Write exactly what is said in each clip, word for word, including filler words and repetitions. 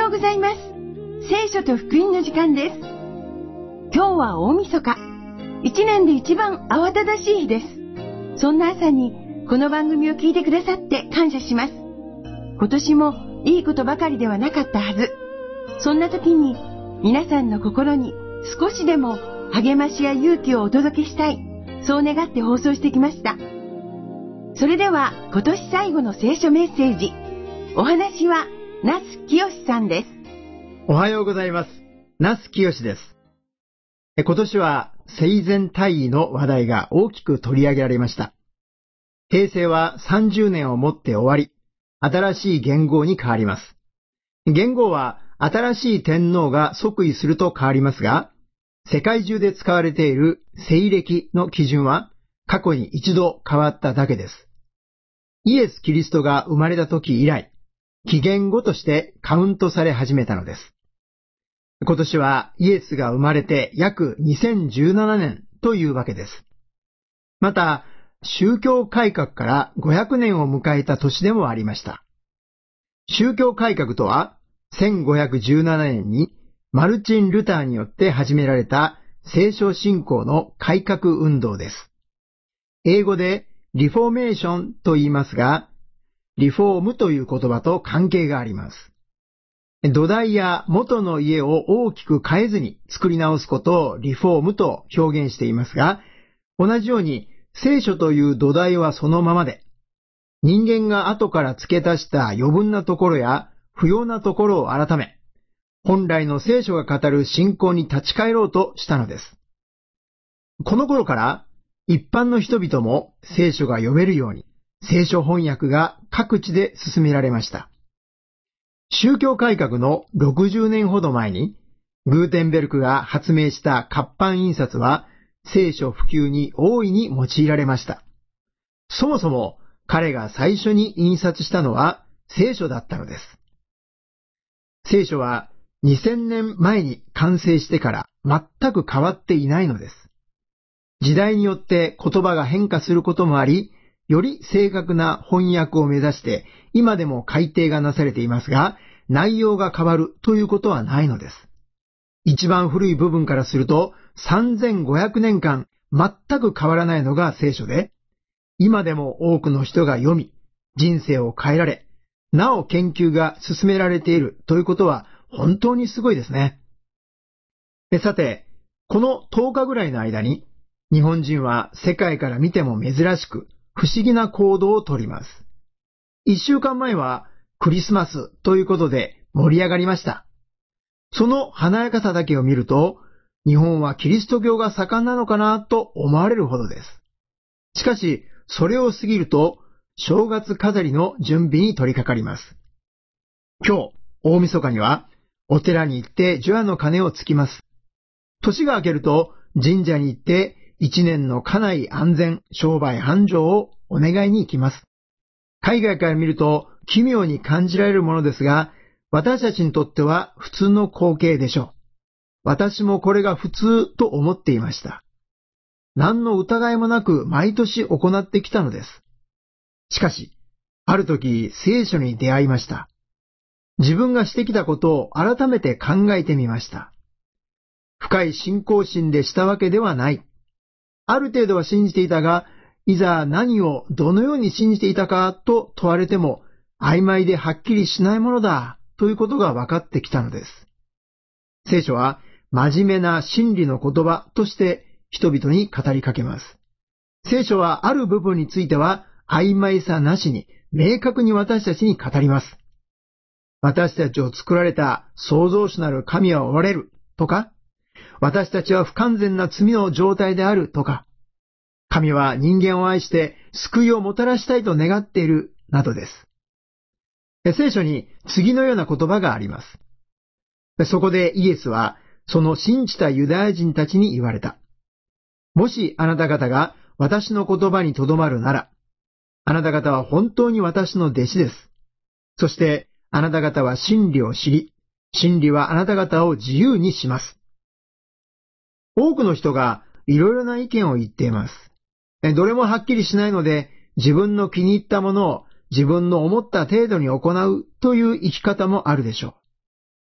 ようございます。聖書と福音の時間です。今日は大晦日。一年で一番慌ただしい日です。そんな朝にこの番組を聞いてくださって感謝します。今年もいいことばかりではなかったはず。そんな時に皆さんの心に少しでも励ましや勇気をお届けしたい。そう願って放送してきました。それでは今年最後の聖書メッセージ。お話は那須清さんです。 おはようございます。那須清です。今年は生前退位の話題が大きく取り上げられました。平成はさんじゅうねんをもって終わり、新しい元号に変わります。元号は新しい天皇が即位すると変わりますが、世界中で使われている西暦の基準は過去に一度変わっただけです。イエス・キリストが生まれた時以来、紀元後としてカウントされ始めたのです。今年はイエスが生まれて約にせんじゅうななねんというわけです。また、宗教改革からごひゃくねんを迎えた年でもありました。宗教改革とは、せんごひゃくじゅうななねんにマルチン・ルターによって始められた聖書信仰の改革運動です。英語でリフォーメーションと言いますが、リフォームという言葉と関係があります。土台や元の家を大きく変えずに作り直すことをリフォームと表現していますが、同じように聖書という土台はそのままで、人間が後から付け足した余分なところや不要なところを改め、本来の聖書が語る信仰に立ち返ろうとしたのです。この頃から一般の人々も聖書が読めるように、聖書翻訳が各地で進められました。宗教改革のろくじゅうねんほど前に、グーテンベルクが発明した活版印刷は、聖書普及に大いに用いられました。そもそも彼が最初に印刷したのは聖書だったのです。聖書はにせんねんまえに完成してから全く変わっていないのです。時代によって言葉が変化することもあり、より正確な翻訳を目指して今でも改訂がなされていますが、内容が変わるということはないのです。一番古い部分からするとさんぜんごひゃくねんかん全く変わらないのが聖書で、今でも多くの人が読み、人生を変えられ、なお研究が進められているということは本当にすごいですね。でさて、このとおかぐらいの間に、日本人は世界から見ても珍しく不思議な行動をとります。一週間前はクリスマスということで盛り上がりました。その華やかさだけを見ると、日本はキリスト教が盛んなのかなと思われるほどです。しかし、それを過ぎると、正月飾りの準備に取り掛かります。今日、大晦日には、お寺に行って除夜の鐘をつきます。年が明けると、神社に行って、一年の家内安全、商売繁盛をお願いに行きます。海外から見ると奇妙に感じられるものですが、私たちにとっては普通の光景でしょう。私もこれが普通と思っていました。何の疑いもなく毎年行ってきたのです。しかし、ある時聖書に出会いました。自分がしてきたことを改めて考えてみました。深い信仰心でしたわけではない。ある程度は信じていたが、いざ何をどのように信じていたかと問われても曖昧ではっきりしないものだということが分かってきたのです。聖書は真面目な真理の言葉として人々に語りかけます。聖書はある部分については曖昧さなしに明確に私たちに語ります。私たちを作られた創造主なる神はおられるとか、私たちは不完全な罪の状態であるとか、神は人間を愛して救いをもたらしたいと願っているなどです。聖書に次のような言葉があります。そこでイエスはその信じたユダヤ人たちに言われた。もしあなた方が私の言葉にとどまるなら、あなた方は本当に私の弟子です。そしてあなた方は真理を知り、真理はあなた方を自由にします。多くの人がいろいろな意見を言っています。どれもはっきりしないので、自分の気に入ったものを自分の思った程度に行うという生き方もあるでしょ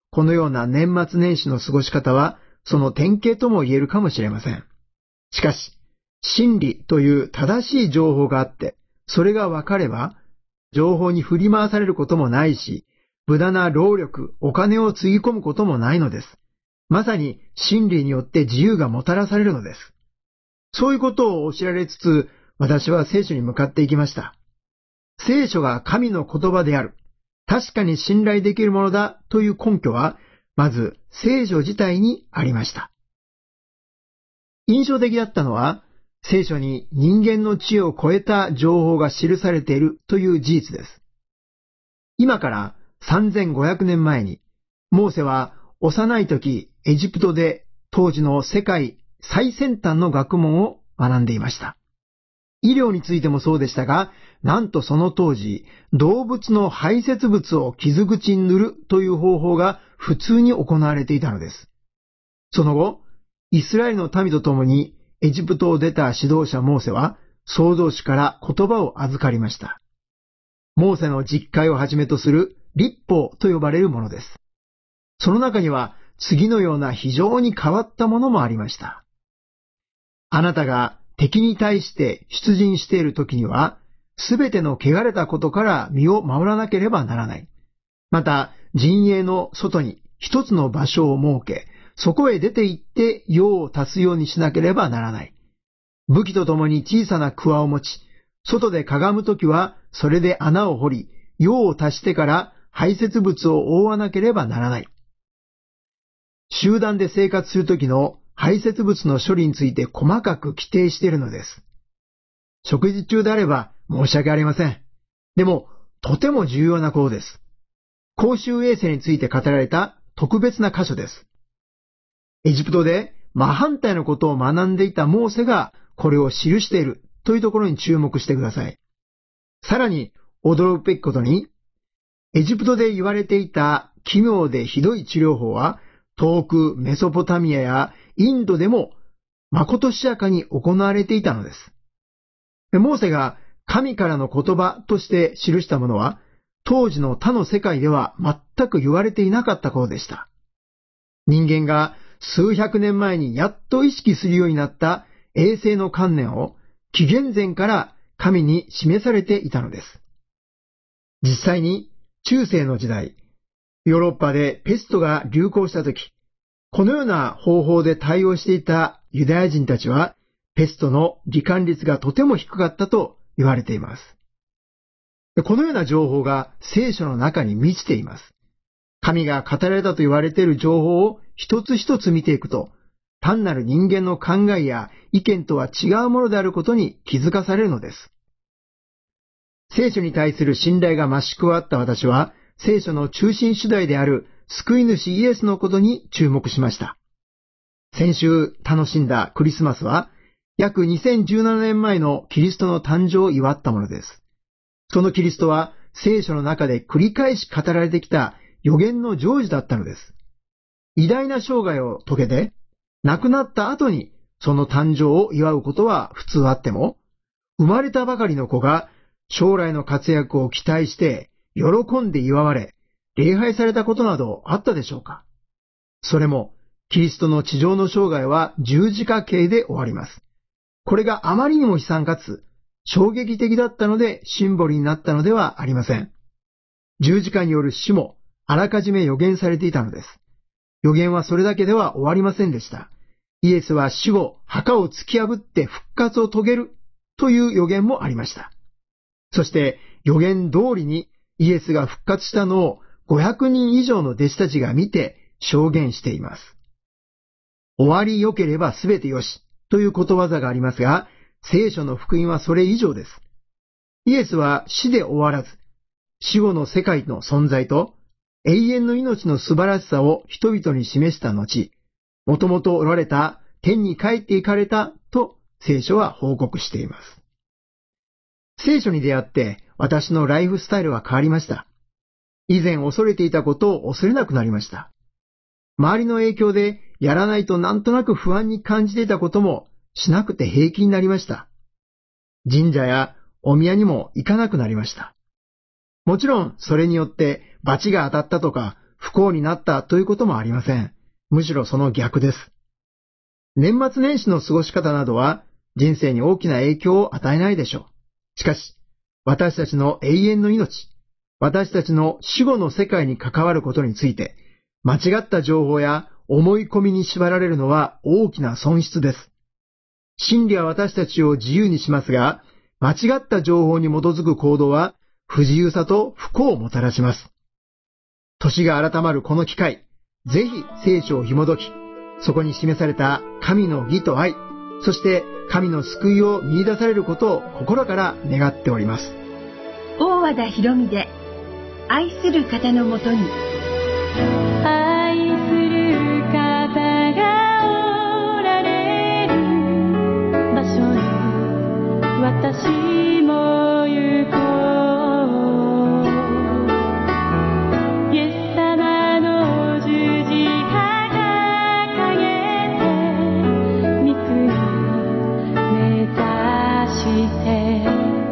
このような年末年始の過ごし方は、その典型とも言えるかもしれません。しかし、真理という正しい情報があって、それが分かれば、情報に振り回されることもないし、無駄な労力、お金をつぎ込むこともないのです。まさに真理によって自由がもたらされるのです。そういうことを教えられつつ、私は聖書に向かっていきました。聖書が神の言葉である。確かに信頼できるものだという根拠は、まず聖書自体にありました。印象的だったのは、聖書に人間の知恵を超えた情報が記されているという事実です。今からさんぜんごひゃくねんまえに、モーセは幼い時エジプトで当時の世界最先端の学問を学んでいました。医療についてもそうでしたが、なんとその当時、動物の排泄物を傷口に塗るという方法が普通に行われていたのです。その後、イスラエルの民と共にエジプトを出た指導者モーセは、創造主から言葉を預かりました。モーセの実会をはじめとする律法と呼ばれるものです。その中には次のような非常に変わったものもありました。あなたが敵に対して出陣している時には、すべての汚れたことから身を守らなければならない。また、陣営の外に一つの場所を設け、そこへ出て行って用を足すようにしなければならない。武器とともに小さな桑を持ち、外でかがむときはそれで穴を掘り、用を足してから排泄物を覆わなければならない。集団で生活するときの排泄物の処理について細かく規定しているのです。食事中であれば申し訳ありません。でも、とても重要なことです。公衆衛生について語られた特別な箇所です。エジプトで真反対のことを学んでいたモーセがこれを記しているというところに注目してください。さらに驚くべきことに、エジプトで言われていた奇妙でひどい治療法は遠くメソポタミアやインドでもまことしやかに行われていたのです。モーセが神からの言葉として記したものは当時の他の世界では全く言われていなかったことでした。人間が数百年前にやっと意識するようになった衛生の観念を紀元前から神に示されていたのです。実際に中世の時代、ヨーロッパでペストが流行したとき、このような方法で対応していたユダヤ人たちは、ペストの罹患率がとても低かったと言われています。このような情報が聖書の中に満ちています。神が語られたと言われている情報を一つ一つ見ていくと、単なる人間の考えや意見とは違うものであることに気づかされるのです。聖書に対する信頼が増し加わった私は、聖書の中心主題である救い主イエスのことに注目しました。先週楽しんだクリスマスは、約にせんじゅうななねんまえのキリストの誕生を祝ったものです。そのキリストは聖書の中で繰り返し語られてきた預言の成就だったのです。偉大な生涯を遂げて、亡くなった後にその誕生を祝うことは普通あっても、生まれたばかりの子が将来の活躍を期待して喜んで祝われ、礼拝されたことなどあったでしょうか。それも、キリストの地上の生涯は十字架刑で終わります。これがあまりにも悲惨かつ、衝撃的だったのでシンボルになったのではありません。十字架による死もあらかじめ予言されていたのです。予言はそれだけでは終わりませんでした。イエスは死後、墓を突き破って復活を遂げるという予言もありました。そして予言通りにイエスが復活したのをごひゃくにん以上の弟子たちが見て証言しています。終わり良ければすべてよしということわざがありますが、聖書の福音はそれ以上です。イエスは死で終わらず、死後の世界の存在と永遠の命の素晴らしさを人々に示した後、もともとおられた天に帰って行かれたと聖書は報告しています。聖書に出会って私のライフスタイルは変わりました。以前恐れていたことを恐れなくなりました。周りの影響でやらないとなんとなく不安に感じていたこともしなくて平気になりました。神社やお宮にも行かなくなりました。もちろんそれによって罰が当たったとか不幸になったということもありません。むしろその逆です。年末年始の過ごし方などは人生に大きな影響を与えないでしょう。しかし、私たちの永遠の命、私たちの死後の世界に関わることについて、間違った情報や思い込みに縛られるのは大きな損失です。真理は私たちを自由にしますが、間違った情報に基づく行動は不自由さと不幸をもたらします。年が改まるこの機会、ぜひ聖書を紐解き、そこに示された神の義と愛、そして神の救いを見出されることを心から願っております。 大和田博美で愛する方のもとに。 愛する方がおられる場所に私も行こう。イエス様の十字架掲げて御国目指して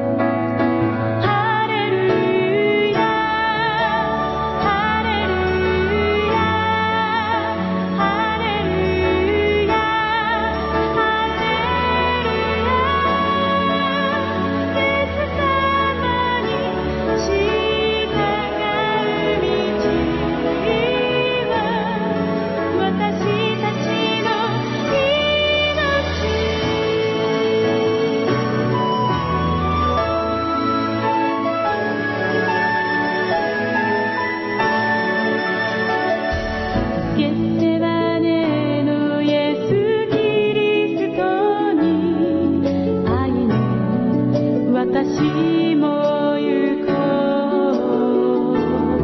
私も行こう。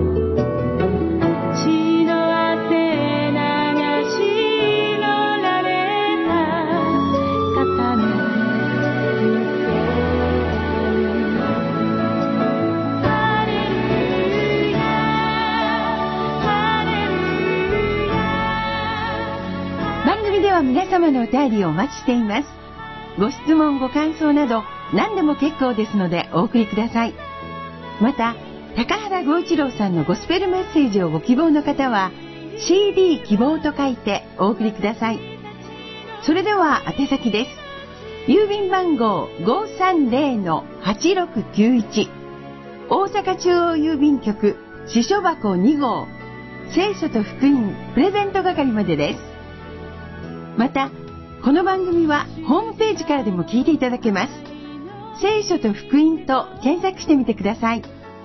血の汗流し乗られた方の行方。ハレルヤハレルヤ。 番組では皆様のお便りをお待ちしています。ご質問ご感想など何でも結構ですのでお送りください。また、高原剛一郎さんのゴスペルメッセージをご希望の方は シーディー 希望と書いてお送りください。それでは宛先です。郵便番号 ごーさんぜろのはちろくきゅういち 大阪中央郵便局支所箱に号聖書と福音プレゼント係までです。また、この番組はホームページからでも聞いていただけます。聖書と福音と検索してみてください。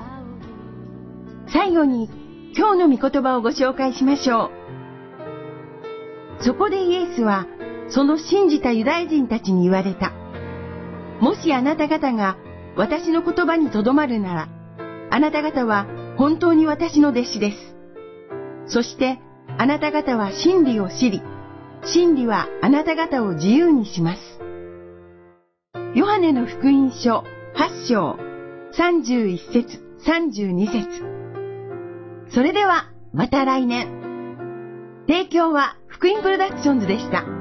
最後に今日の御言葉をご紹介しましょう。そこでイエスはその信じたユダヤ人たちに言われた。もしあなた方が私の言葉にとどまるなら、あなた方は本当に私の弟子です。そしてあなた方は真理を知り、真理はあなた方を自由にします。ヨハネの福音書はち章さんじゅういち節さんじゅうに節。それではまた来年。提供は福音プロダクションズでした。